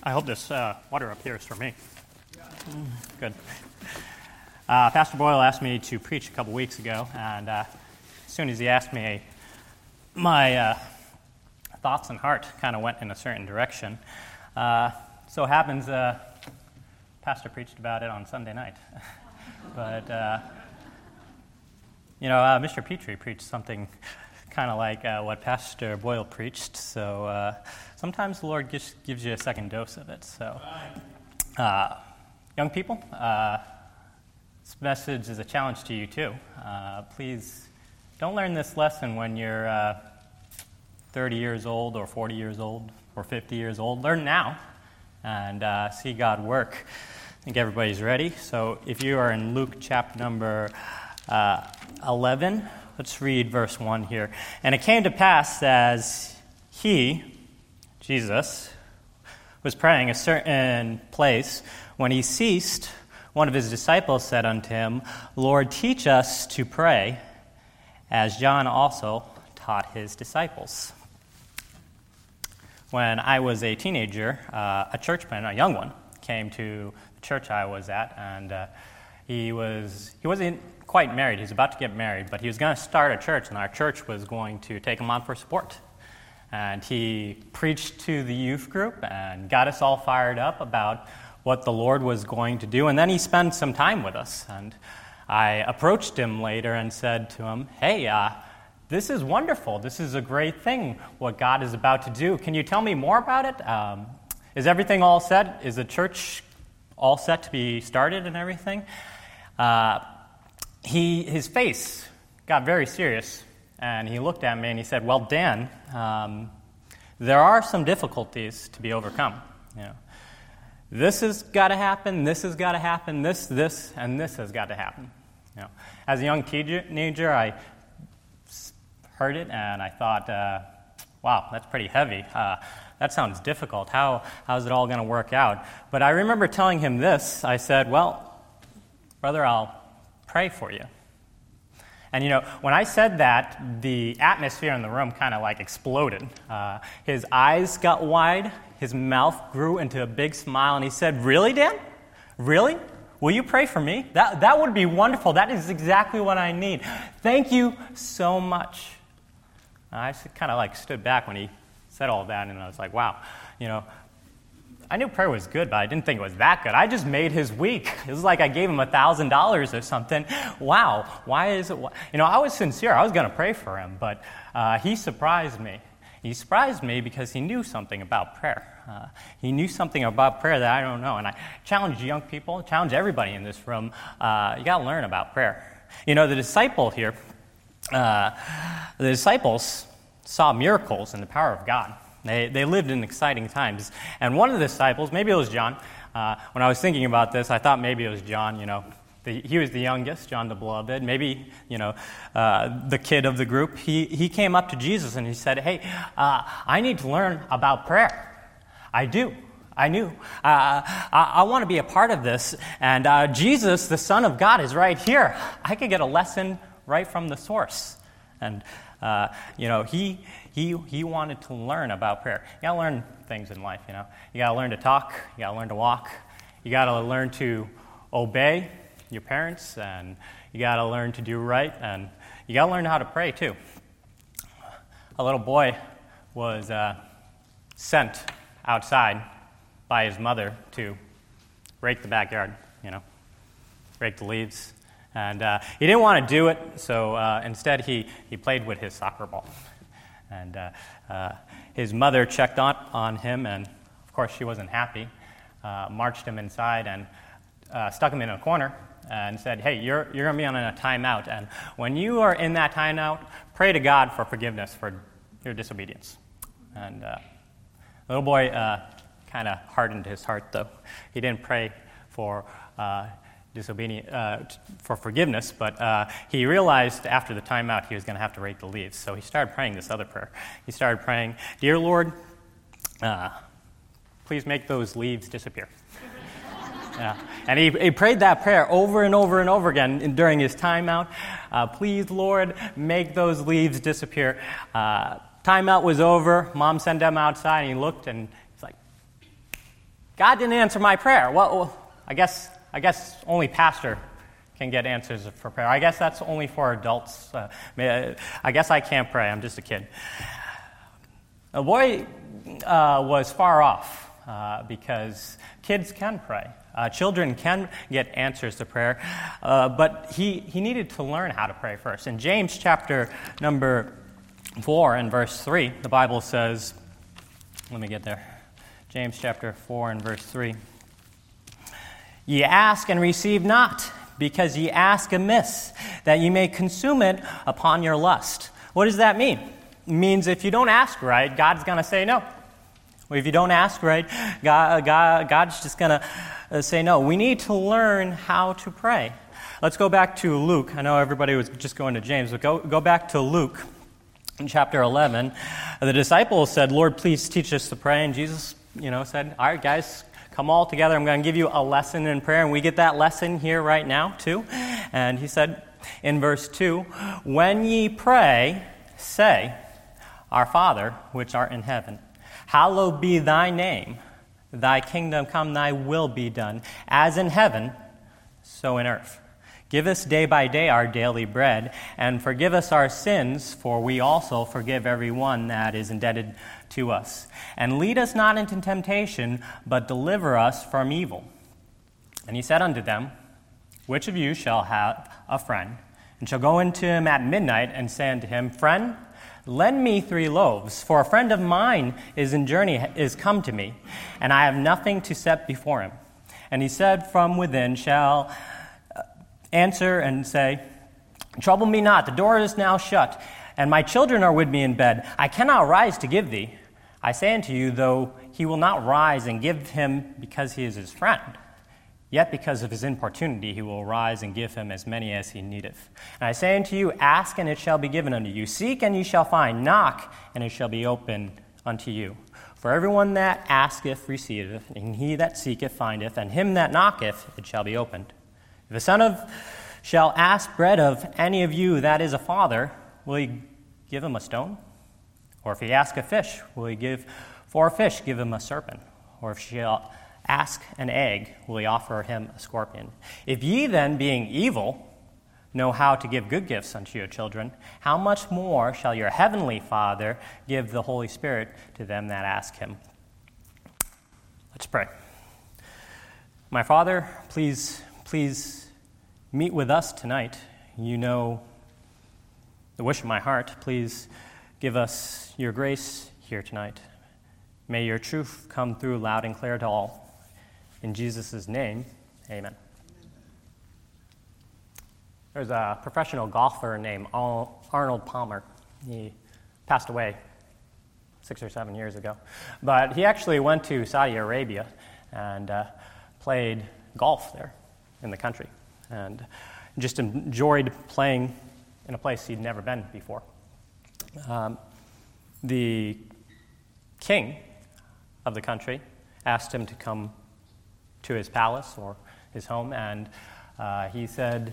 I hope this water up here is for me. Good. Pastor Boyle asked me to preach a couple weeks ago, and as soon as he asked me, my thoughts and heart kind of went in a certain direction. So it happens, Pastor preached about it on Sunday night. But, Mr. Petrie preached something kind of like what Pastor Boyle preached, so sometimes the Lord just gives you a second dose of it. So, young people, this message is a challenge to you too. Please don't learn this lesson when you're 30 years old or 40 years old or 50 years old. Learn now and see God work. I think everybody's ready. So if you are in Luke chapter number 11, let's read verse 1 here. And it came to pass as he, Jesus, was praying a certain place, when he ceased, one of his disciples said unto him, Lord, teach us to pray, as John also taught his disciples. When I was a teenager, a churchman, a young one, came to the church I was at, and he wasn't quite married. He was about to get married, but he was going to start a church, and our church was going to take him on for support. And he preached to the youth group and got us all fired up about what the Lord was going to do. And then he spent some time with us. And I approached him later and said to him, hey, this is wonderful. This is a great thing, what God is about to do. Can you tell me more about it? Is everything all set? Is the church all set to be started and everything? His face got very serious, and he looked at me and he said, well, Dan, there are some difficulties to be overcome. This has got to happen, this has got to happen, this, and this has got to happen. As a young teenager, I heard it and I thought, wow, that's pretty heavy. That sounds difficult. How's it all going to work out? But I remember telling him this. I said, well, brother, I'll pray for you. And when I said that, the atmosphere in the room kind of like exploded. His eyes got wide, his mouth grew into a big smile, and he said, really, Dan? Really? Will you pray for me? That would be wonderful. That is exactly what I need. Thank you so much. I kind of like stood back when he said all that, and I was like, wow, I knew prayer was good, but I didn't think it was that good. I just made his week. It was like I gave him $1,000 or something. Wow, why is it? I was sincere. I was going to pray for him, but he surprised me. He surprised me because he knew something about prayer. He knew something about prayer that I don't know. And I challenge young people, challenge everybody in this room, you got to learn about prayer. The disciples saw miracles in the power of God. They lived in exciting times. And one of the disciples, maybe it was John, when I was thinking about this, I thought maybe it was John, he was the youngest, John the Beloved, maybe, the kid of the group. He came up to Jesus and he said, hey, I need to learn about prayer. I do. I knew. I want to be a part of this. And Jesus, the Son of God, is right here. I could get a lesson right from the source. And, he wanted to learn about prayer. You got to learn things in life, You got to learn to talk. You got to learn to walk. You got to learn to obey your parents. And you got to learn to do right. And you got to learn how to pray, too. A little boy was sent outside by his mother to rake the backyard, rake the leaves. And he didn't want to do it, so instead he played with his soccer ball. And his mother checked on him, and of course she wasn't happy, marched him inside and stuck him in a corner and said, hey, you're going to be on a timeout, and when you are in that timeout, pray to God for forgiveness for your disobedience. And the little boy kind of hardened his heart, though. He didn't pray for for forgiveness, but he realized after the timeout he was going to have to rake the leaves. So he started praying this other prayer. He started praying, Dear Lord, please make those leaves disappear. And he prayed that prayer over and over and over again during his timeout. Please, Lord, make those leaves disappear. Timeout was over. Mom sent him outside, and he looked, and he's like, God didn't answer my prayer. Well, I guess only pastor can get answers for prayer. I guess that's only for adults. I guess I can't pray. I'm just a kid. The boy was far off because kids can pray. Children can get answers to prayer, but he needed to learn how to pray first. In James chapter number 4 and verse 3, the Bible says, let me get there. James chapter 4 and verse 3. Ye ask and receive not, because ye ask amiss, that ye may consume it upon your lust. What does that mean? It means if you don't ask right, God's going to say no. If you don't ask right, God's just going to say no. We need to learn how to pray. Let's go back to Luke. I know everybody was just going to James, but go back to Luke in chapter 11. The disciples said, Lord, please teach us to pray. And Jesus, said, all right, guys, come all together. I'm going to give you a lesson in prayer. And we get that lesson here right now, too. And he said in verse 2, when ye pray, say, Our Father, which art in heaven, hallowed be thy name. Thy kingdom come, thy will be done, as in heaven, so in earth. Give us day by day our daily bread, and forgive us our sins, for we also forgive every one that is indebted to us. And lead us not into temptation, but deliver us from evil. And he said unto them, Which of you shall have a friend, and shall go into him at midnight, and say unto him, Friend, lend me 3 loaves, for a friend of mine is come to me, and I have nothing to set before him. And he said, From within shall answer and say, Trouble me not, the door is now shut, and my children are with me in bed. I cannot rise to give thee. I say unto you, though he will not rise and give him because he is his friend, yet because of his importunity he will rise and give him as many as he needeth. And I say unto you, Ask, and it shall be given unto you. Seek, and ye shall find. Knock, and it shall be opened unto you. For everyone that asketh receiveth, and he that seeketh findeth, and him that knocketh it shall be opened. If a son shall ask bread of any of you that is a father, will he give him a stone? Or if he ask a fish, will he give him a serpent? Or if he shall ask an egg, will he offer him a scorpion? If ye then, being evil, know how to give good gifts unto your children, how much more shall your heavenly Father give the Holy Spirit to them that ask him? Let's pray. My Father, please meet with us tonight. You know the wish of my heart. Please give us your grace here tonight. May your truth come through loud and clear to all. In Jesus' name, amen. There's a professional golfer named Arnold Palmer. He passed away 6 or 7 years ago. But he actually went to Saudi Arabia and played golf there in the country, and just enjoyed playing in a place he'd never been before. The king of the country asked him to come to his palace or his home, and he said,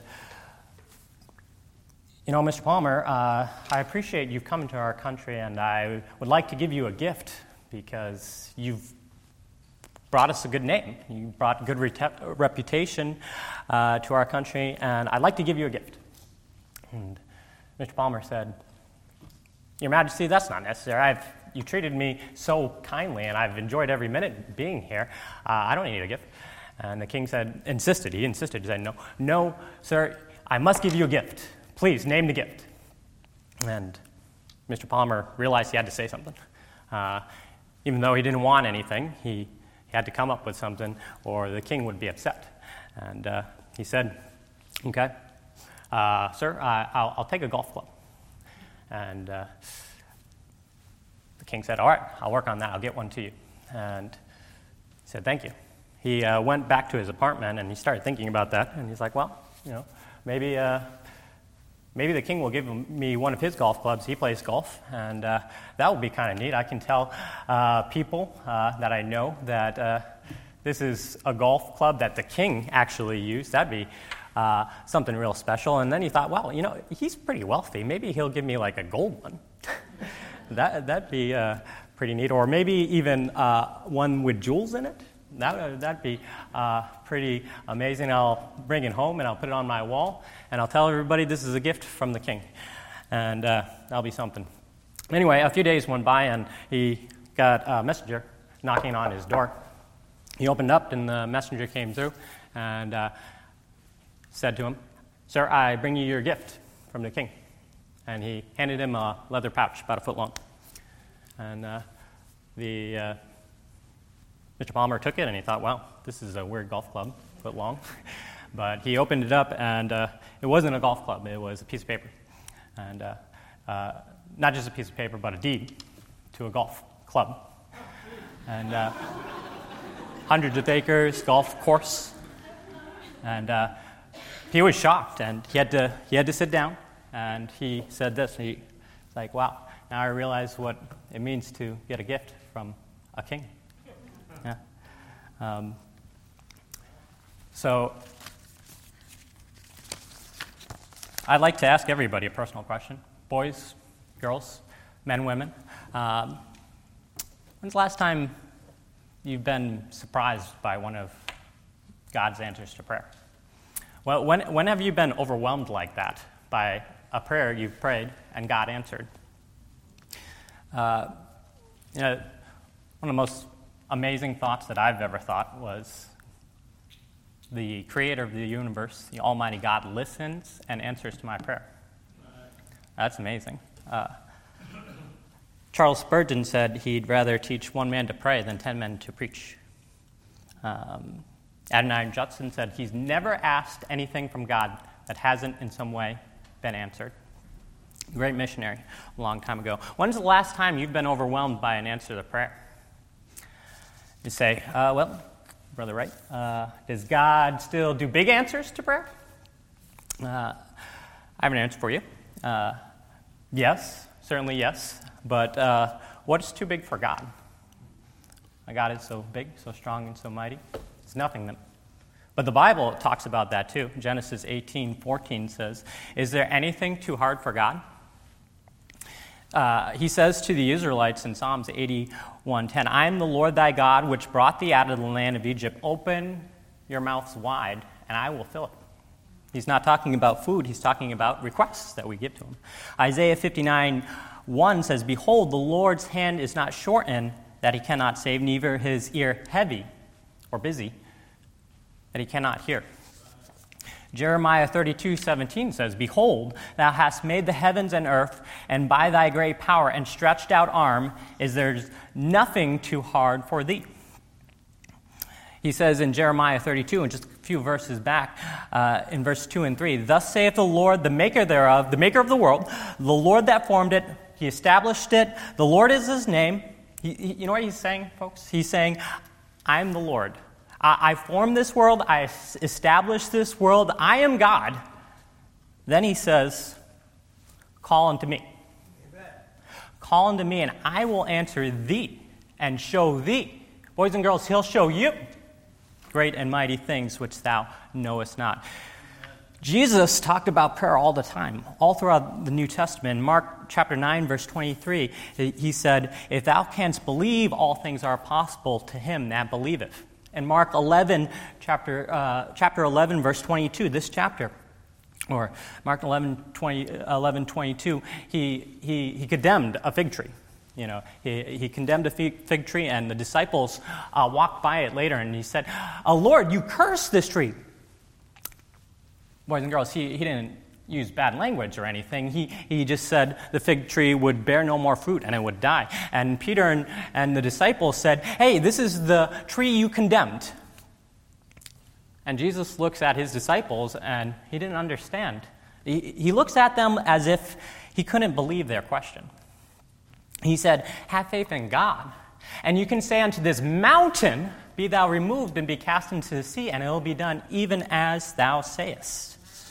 Mr. Palmer, I appreciate you've come to our country, and I would like to give you a gift because you've brought us a good name. You brought good reputation to our country, and I'd like to give you a gift. And Mr. Palmer said, Your Majesty, that's not necessary. You treated me so kindly, and I've enjoyed every minute being here. I don't need a gift. And the king insisted. He said, No, sir, I must give you a gift. Please, name the gift. And Mr. Palmer realized he had to say something. Even though he didn't want anything, he had to come up with something, or the king would be upset. And he said, Okay, sir, I'll take a golf club. And the king said, All right, I'll work on that. I'll get one to you. And he said, Thank you. He went back to his apartment, and he started thinking about that. And he's like, well, maybe the king will give me one of his golf clubs. He plays golf, and that would be kind of neat. I can tell people that I know that this is a golf club that the king actually used. That'd be something real special. And then he thought, well, he's pretty wealthy. Maybe he'll give me like a gold one. That'd be pretty neat. Or maybe even one with jewels in it. That'd be pretty amazing. I'll bring it home and I'll put it on my wall, and I'll tell everybody this is a gift from the king, and that'll be something. Anyway, a few days went by, and he got a messenger knocking on his door. He opened up, and the messenger came through and said to him, "Sir, I bring you your gift from the king." And he handed him a leather pouch about a foot long. And Mr. Palmer took it, and he thought, wow, this is a weird golf club, foot long. But he opened it up, and it wasn't a golf club. It was a piece of paper. And not just a piece of paper, but a deed to a golf club. And hundreds of acres, golf course. And he was shocked, and he had to sit down, and he said this. He's like, wow, now I realize what it means to get a gift from a king. Yeah. So I'd like to ask everybody a personal question. Boys, girls, men, women. When's the last time you've been surprised by one of God's answers to prayer? Well, when have you been overwhelmed like that by a prayer you've prayed and God answered? One of the most amazing thoughts that I've ever thought was the creator of the universe, the Almighty God, listens and answers to my prayer. That's amazing. Charles Spurgeon said he'd rather teach one man to pray than 10 men to preach. Adoniram Judson said he's never asked anything from God that hasn't in some way been answered. Great missionary a long time ago. When's the last time you've been overwhelmed by an answer to prayer? You say, well, Brother Wright, does God still do big answers to prayer? I have an answer for you. Yes, certainly yes. But what is too big for God? My God is so big, so strong, and so mighty. It's nothing. But the Bible talks about that too. Genesis 18:14 says, "Is there anything too hard for God?" He says to the Israelites in Psalms 81:10, "I am the Lord thy God, which brought thee out of the land of Egypt. Open your mouths wide, and I will fill it." He's not talking about food. He's talking about requests that we give to him. Isaiah 59:1 says, "Behold, the Lord's hand is not shortened, that he cannot save, neither his ear heavy or busy, that he cannot hear." Jeremiah 32:17 says, "Behold, thou hast made the heavens and earth, and by thy great power and stretched out arm is there nothing too hard for thee." He says in Jeremiah 32, and just a few verses back, in verse 2 and 3, "Thus saith the Lord, the maker thereof, the maker of the world, the Lord that formed it, he established it, the Lord is his name." You know what he's saying, folks? He's saying, I'm the Lord. I formed this world. I established this world. I am God. Then he says, call unto me. Amen. Call unto me, and I will answer thee and show thee. Boys and girls, he'll show you great and mighty things which thou knowest not. Jesus talked about prayer all the time, all throughout the New Testament. In Mark chapter 9, verse 23, he said, "If thou canst believe, all things are possible to him that believeth." In Mark 11, chapter 11, verse 22, this chapter, or Mark 11:22, he condemned a fig tree. You know, he condemned a fig tree, and the disciples walked by it later, and he said, "Lord, you cursed this tree." Boys and girls, he didn't use bad language or anything. He just said the fig tree would bear no more fruit and it would die. And Peter and the disciples said, "Hey, this is the tree you condemned." And Jesus looks at his disciples and he didn't understand. He looks at them as if he couldn't believe their question. He said, "Have faith in God, and you can say unto this mountain, be thou removed and be cast into the sea, and it will be done even as thou sayest."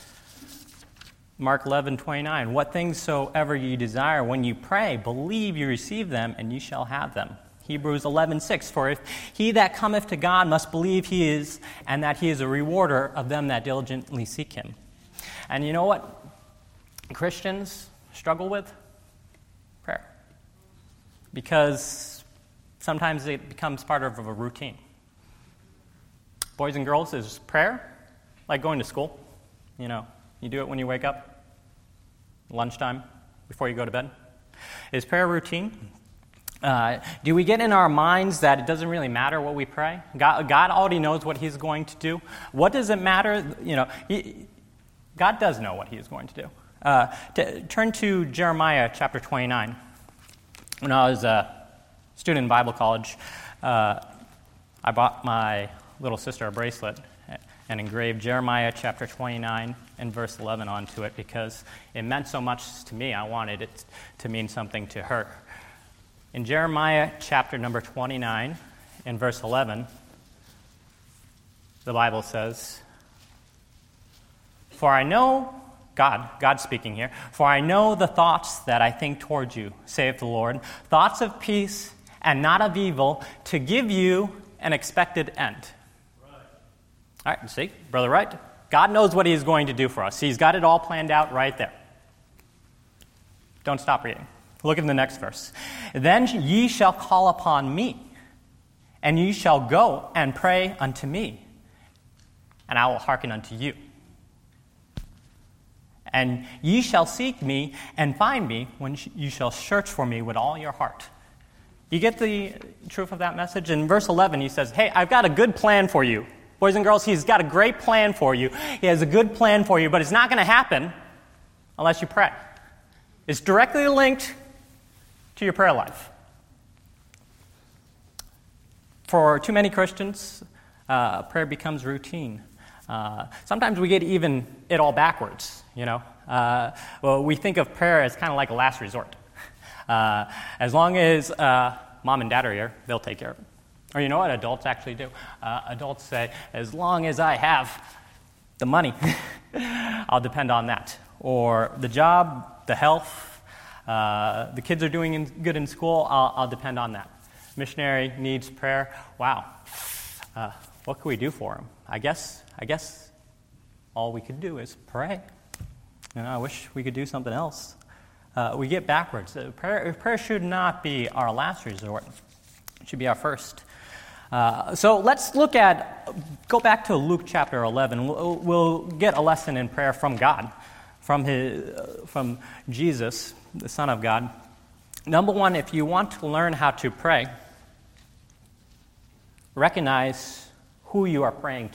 Mark 11:29, "What things soever ye desire when you pray, believe you receive them, and ye shall have them." Hebrews 11:6, "For if he that cometh to God must believe he is, and that he is a rewarder of them that diligently seek him." And you know what Christians struggle with? Prayer. Because sometimes it becomes part of a routine. Boys and girls, is prayer like going to school? You know, you do it when you wake up, lunchtime, before you go to bed. Is prayer routine? Do we get in our minds that it doesn't really matter what we pray? God already knows what he's going to do. What does it matter? You know, God does know what he is going to do. Turn to Jeremiah chapter 29. When I was a student in Bible college, I bought my little sister a bracelet and engraved Jeremiah chapter 29 and verse 11 onto it because it meant so much to me. I wanted it to mean something to her. In Jeremiah chapter number 29 and verse 11, the Bible says, "For I know," God speaking here, "for I know the thoughts that I think towards you, saith the Lord, thoughts of peace and not of evil, to give you an expected end." All right, see, Brother Wright, God knows what he's going to do for us. He's got it all planned out right there. Don't stop reading. Look at the next verse. "Then ye shall call upon me, and ye shall go and pray unto me, and I will hearken unto you. And ye shall seek me and find me when you shall search for me with all your heart." You get the truth of that message? In verse 11, he says, hey, I've got a good plan for you. Boys and girls, he's got a great plan for you. He has a good plan for you, but it's not going to happen unless you pray. It's directly linked to your prayer life. For too many Christians, prayer becomes routine. Sometimes we get even it all backwards, you know. Well, we think of prayer as kind of like a last resort. As long as mom and dad are here, they'll take care of it. Or you know what adults actually do? Adults say, as long as I have the money, I'll depend on that. Or the job, the health, the kids are doing good in school, I'll depend on that. Missionary needs prayer. Wow. What can we do for him? I guess all we could do is pray. You know, I wish we could do something else. We get backwards. Prayer should not be our last resort. It should be our first. So let's go back to Luke chapter 11. We'll get a lesson in prayer from God, from Jesus, the Son of God. Number one, if you want to learn how to pray, recognize who you are praying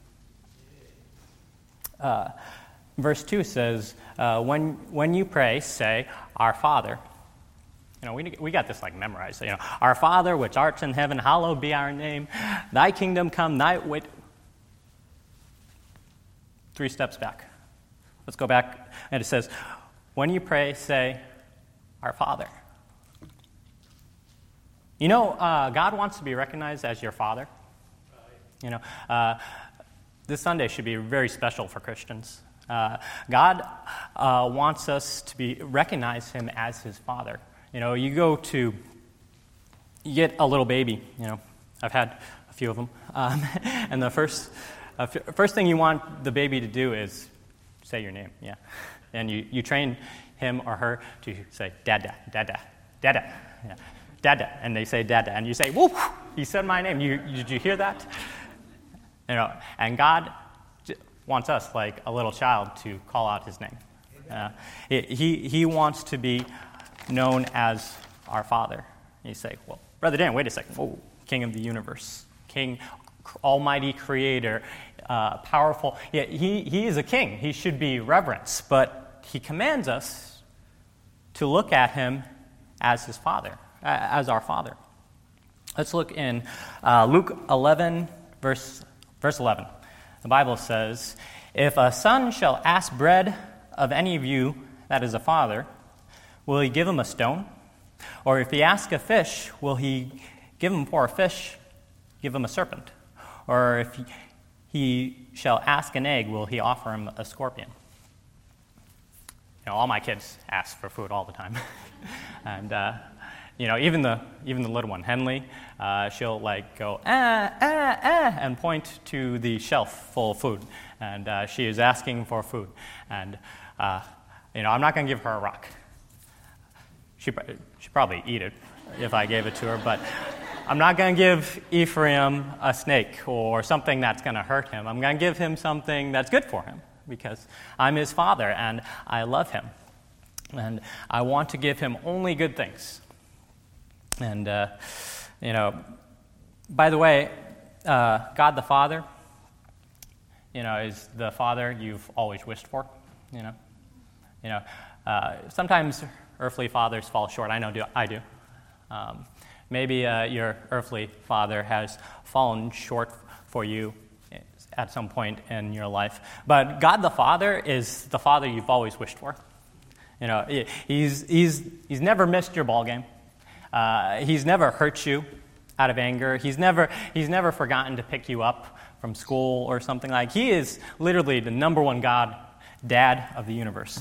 to. Verse 2 says, when you pray, say, Our Father. You know, we got this like memorized. You know, Our Father, which art in heaven, hallowed be our name. Thy kingdom come, wait. 3 steps back. Let's go back. And it says, when you pray, say, Our Father. You know, God wants to be recognized as your Father. You know, this Sunday should be very special for Christians. God wants us to recognize him as his Father. You know, you get a little baby, you know, I've had a few of them, and the first thing you want the baby to do is say your name, yeah. And you train him or her to say, Dada, Dada, Dada, yeah. Dada, and they say Dada, and you say, whoop, he said my name, did you hear that? You know, and God wants us, like a little child, to call out his name. He wants to be known as our Father. And you say, well, Brother Dan, wait a second. Whoa, King of the universe, King, Almighty Creator, powerful. Yeah, he is a king. He should be reverenced, but he commands us to look at him as his Father, as our Father. Let's look in Luke 11, verse 11. The Bible says, if a son shall ask bread of any of you that is a father, will he give him a stone? Or if he ask a fish, will he give him for a fish, give him a serpent? Or if he shall ask an egg, will he offer him a scorpion? You know, all my kids ask for food all the time. And, you know, even the little one, Henley, she'll like go, and point to the shelf full of food. And she is asking for food. And, you know, I'm not going to give her a rock. She'd probably eat it if I gave it to her. But I'm not going to give Ephraim a snake or something that's going to hurt him. I'm going to give him something that's good for him because I'm his father and I love him. And I want to give him only good things. And, by the way, God the Father, is the Father you've always wished for, sometimes earthly fathers fall short. I know I do. Maybe your earthly father has fallen short for you at some point in your life. But God the Father is the Father you've always wished for. He's never missed your ball game. He's never hurt you out of anger. He's never forgotten to pick you up from school or something like. He is literally the number one dad of the universe.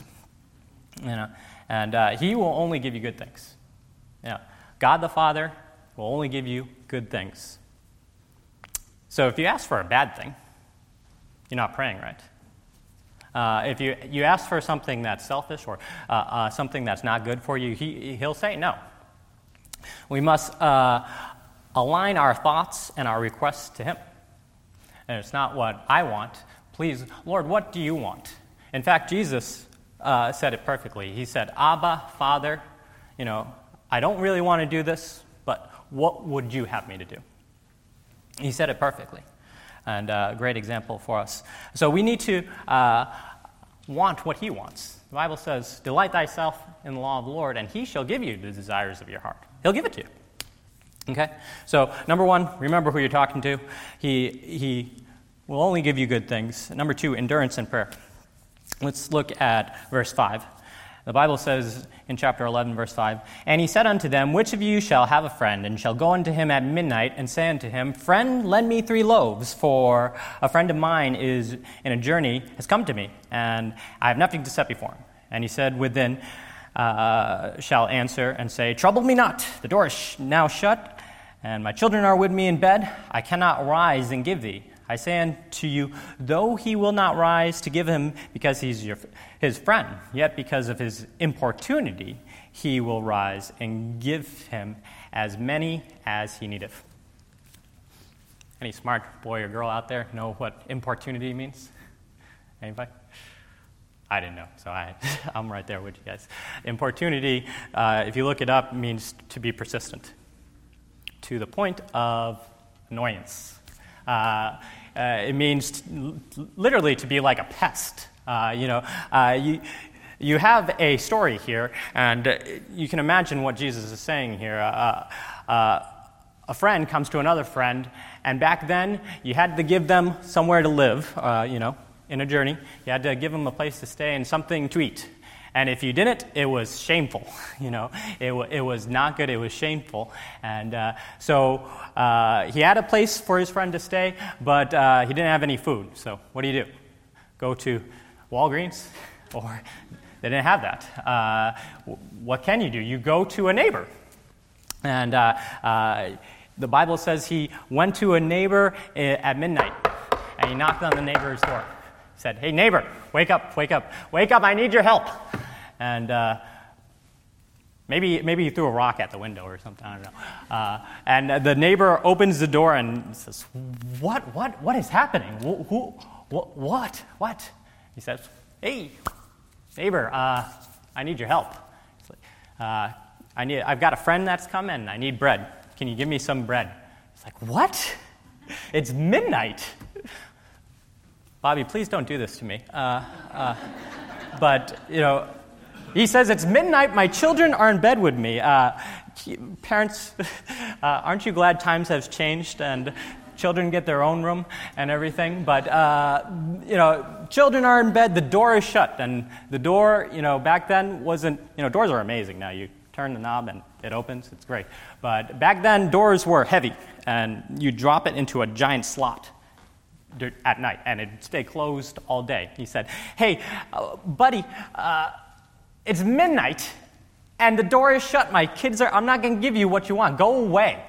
And he will only give you good things. God the Father will only give you good things. So if you ask for a bad thing, you're not praying right. If you ask for something that's selfish or something that's not good for you, he'll say no. We must align our thoughts and our requests to him. And it's not what I want. Please, Lord, what do you want? In fact, Jesus said it perfectly. He said, Abba, Father, I don't really want to do this, but what would you have me to do? He said it perfectly. And a great example for us. So we need to want what he wants. The Bible says, delight thyself in the law of the Lord, and he shall give you the desires of your heart. He'll give it to you. Okay? So, number one, remember who you're talking to. He will only give you good things. Number two, endurance in prayer. Let's look at verse 5. The Bible says in chapter 11, verse 5, and he said unto them, which of you shall have a friend, and shall go unto him at midnight, and say unto him, Friend, lend me 3 loaves, for a friend of mine is in a journey, has come to me, and I have nothing to set before him. And he said within, shall answer and say, Trouble me not, the door is now shut, and my children are with me in bed, I cannot rise and give thee. I say unto you, though he will not rise to give him because he's his friend, yet because of his importunity, he will rise and give him as many as he needeth. Any smart boy or girl out there know what importunity means? Anybody? I didn't know, so I'm right there with you guys. Importunity, if you look it up, means to be persistent, to the point of annoyance. It means literally to be like a pest. You have a story here, and you can imagine what Jesus is saying here. A friend comes to another friend, and back then you had to give them somewhere to live, in a journey. You had to give them a place to stay and something to eat. And if you didn't, it was shameful. It was not good. It was shameful. And so he had a place for his friend to stay, but he didn't have any food. So what do? Go to Walgreens? Or they didn't have that. What can you do? You go to a neighbor. And the Bible says he went to a neighbor at midnight, and he knocked on the neighbor's door. He said, Hey, neighbor, wake up, I need your help. And maybe he threw a rock at the window or something, I don't know. And the neighbor opens the door and says, What is happening? What? He says, Hey, neighbor, I need your help. I've got a friend that's coming, I need bread. Can you give me some bread? It's like, what? It's midnight. Bobby, please don't do this to me. But, he says, it's midnight, my children are in bed with me. Parents, aren't you glad times have changed and children get their own room and everything? But, children are in bed, the door is shut. And the door, back then wasn't, doors are amazing now. You turn the knob and it opens, it's great. But back then, doors were heavy, and you drop it into a giant slot at night, and it'd stay closed all day. He said, Hey, buddy, it's midnight, and the door is shut. My kids I'm not going to give you what you want. Go away.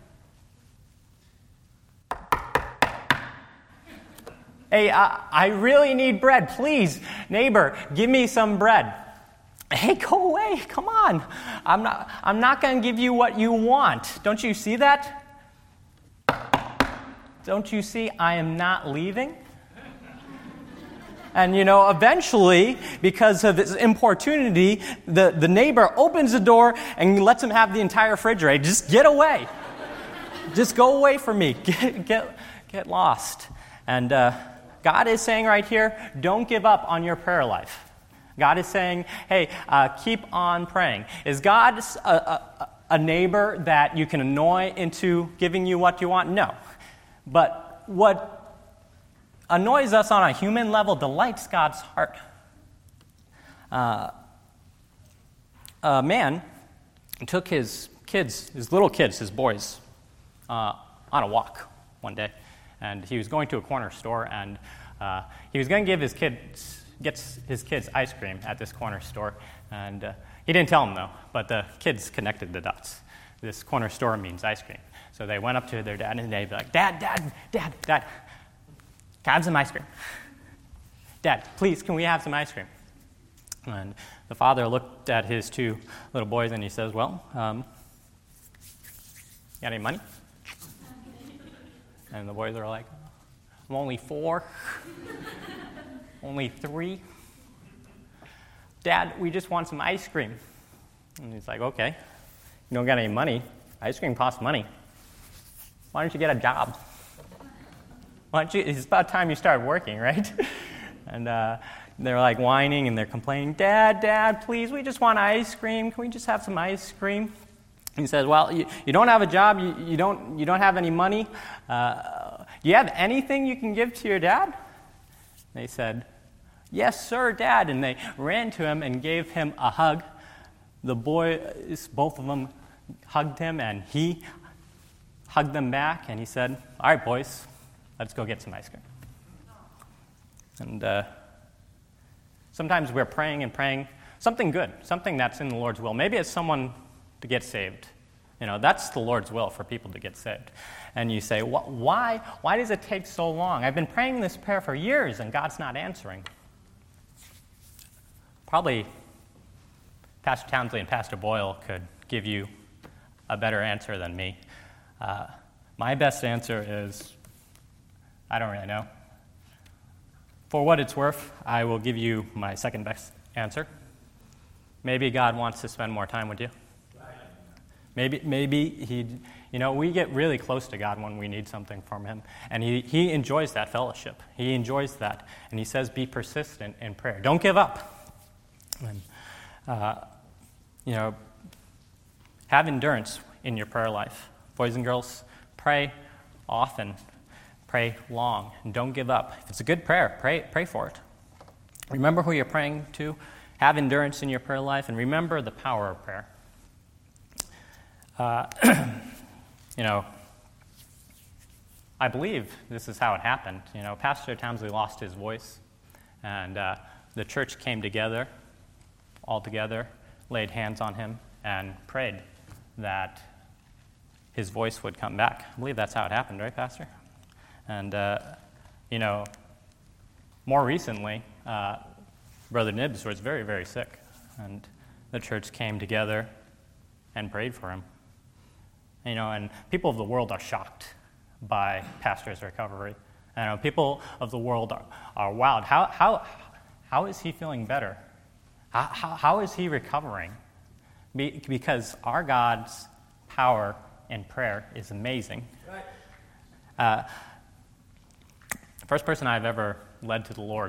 Hey, I really need bread. Please, neighbor, give me some bread. Hey, go away. Come on. I'm not going to give you what you want. Don't you see that? don't you see I am not leaving? And, eventually, because of his importunity, the neighbor opens the door and lets him have the entire refrigerator. Just get away. Just go away from me. Get lost. And God is saying right here, don't give up on your prayer life. God is saying, hey, keep on praying. Is God a neighbor that you can annoy into giving you what you want? No. But what annoys us on a human level delights God's heart. A man took his little kids, his boys, on a walk one day. And he was going to a corner store, and he was going to give his kids ice cream at this corner store. And he didn't tell them, though, but the kids connected the dots. This corner store means ice cream. So they went up to their dad, and they'd be like, Dad, can I have some ice cream? Dad, please, can we have some ice cream? And the father looked at his two little boys, and he says, well, you got any money? And the boys are like, I'm only 4. Only 3. Dad, we just want some ice cream. And he's like, okay, you don't got any money. Ice cream costs money. Why don't you get a job? It's about time you started working, right? And they're like whining and they're complaining, Dad, please, we just want ice cream. Can we just have some ice cream? He says, well, you don't have a job. You don't have any money. Do you have anything you can give to your dad? They said, yes, sir, Dad. And they ran to him and gave him a hug. The boys, both of them, hugged him, and he hugged them back. And he said, all right, boys, let's go get some ice cream. And sometimes we're praying something good, something that's in the Lord's will. Maybe it's someone to get saved. That's the Lord's will for people to get saved. And you say, why does it take so long? I've been praying this prayer for years and God's not answering. Probably Pastor Townsley and Pastor Boyle could give you a better answer than me. My best answer is, I don't really know. For what it's worth, I will give you my second best answer. Maybe God wants to spend more time with you. Maybe we get really close to God when we need something from him. And he enjoys that fellowship. He enjoys that. And he says, be persistent in prayer. Don't give up. And, have endurance in your prayer life. Boys and girls, pray often. Pray long. And don't give up. If it's a good prayer, pray for it. Remember who you're praying to. Have endurance in your prayer life. And remember the power of prayer. I believe this is how it happened. Pastor Townsley lost his voice, and the church came together, all together, laid hands on him, and prayed that his voice would come back. I believe that's how it happened, right, Pastor? And, more recently, Brother Nibbs was very, very sick, and the church came together and prayed for him. And people of the world are shocked by Pastor's recovery. People of the world are wowed. How is he feeling better? How is he recovering? Because our God's power in prayer is amazing. The first person I've ever led to the Lord,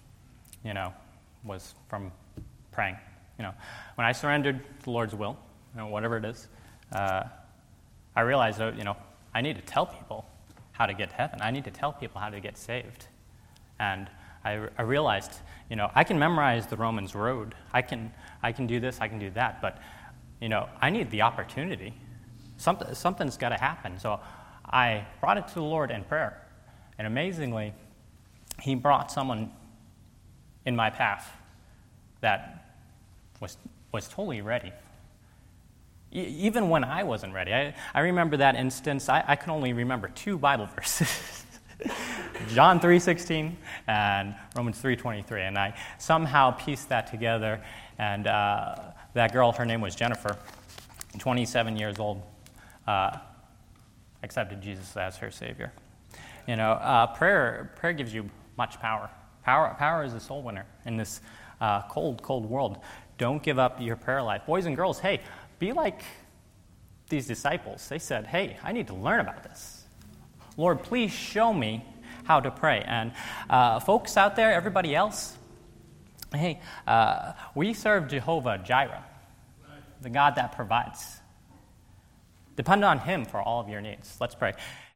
was from praying. When I surrendered to the Lord's will, whatever it is, I realized that, I need to tell people how to get to heaven. I need to tell people how to get saved. And I realized, I can memorize the Romans road. I can do this, I can do that, but, I need the opportunity. Something's got to happen. So I brought it to the Lord in prayer. And amazingly, he brought someone in my path that was totally ready. Even when I wasn't ready. I remember that instance. I can only remember 2 Bible verses. John 3:16 and Romans 3:23. And I somehow pieced that together. And that girl, her name was Jennifer, 27 years old, accepted Jesus as her Savior. Prayer gives you much power. Power is a soul winner in this cold, cold world. Don't give up your prayer life. Boys and girls, hey, be like these disciples. They said, hey, I need to learn about this. Lord, please show me how to pray. And folks out there, everybody else, hey, we serve Jehovah Jireh, the God that provides. Depend on him for all of your needs. Let's pray.